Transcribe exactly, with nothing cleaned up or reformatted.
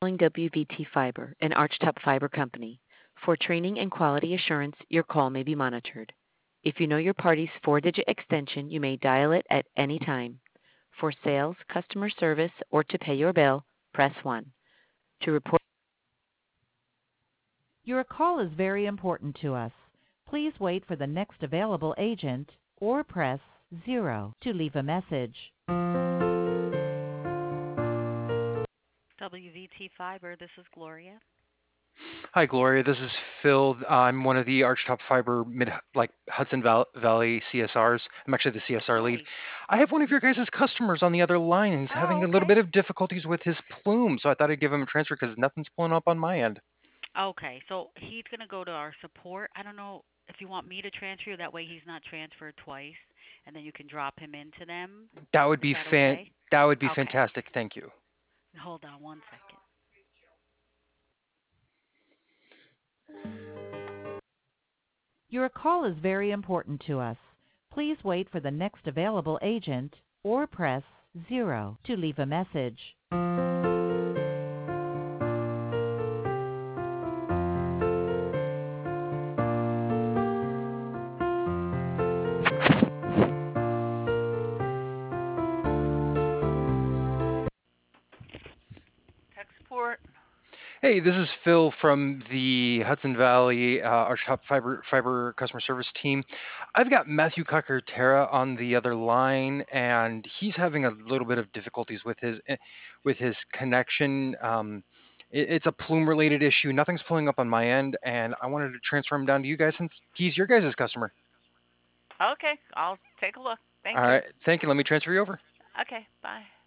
Calling W V T Fiber, an Archtop Fiber company. For training and quality assurance, your call may be monitored. If you know your party's four-digit extension, you may dial it at any time. For sales, customer service, or to pay your bill, press one. To report Your call is very important to us. Please wait for the next available agent or press zero to leave a message. W V T Fiber, this is Gloria. Hi, Gloria. This is Phil. I'm one of the Archtop Fiber mid, like Hudson Val- Valley C S Rs. I'm actually the C S R lead. Hi. I have one of your guys' customers on the other line, and he's having Oh, a little okay. bit of difficulties with his plume, so I thought I'd give him a transfer because nothing's pulling up on my end. Okay, so he's going to go to our support. I don't know if you want me to transfer you. That way he's not transferred twice, and then you can drop him into them. That would Is be that fan. okay? That would be Okay. fantastic. Thank you. Hold on one second. Your call is very important to us. Please wait for the next available agent or press zero to leave a message. Tech support. Hey, this is Phil from the Hudson Valley uh, Archtop Fiber Fiber customer service team. I've got Matthew Terra on the other line, and he's having a little bit of difficulties with his eh, with his connection. Um, it, it's a plume-related issue. Nothing's pulling up on my end, and I wanted to transfer him down to you guys since he's your guys' customer. Okay, I'll take a look. All Thank you. right, thank you. Let me transfer you over. Okay, bye.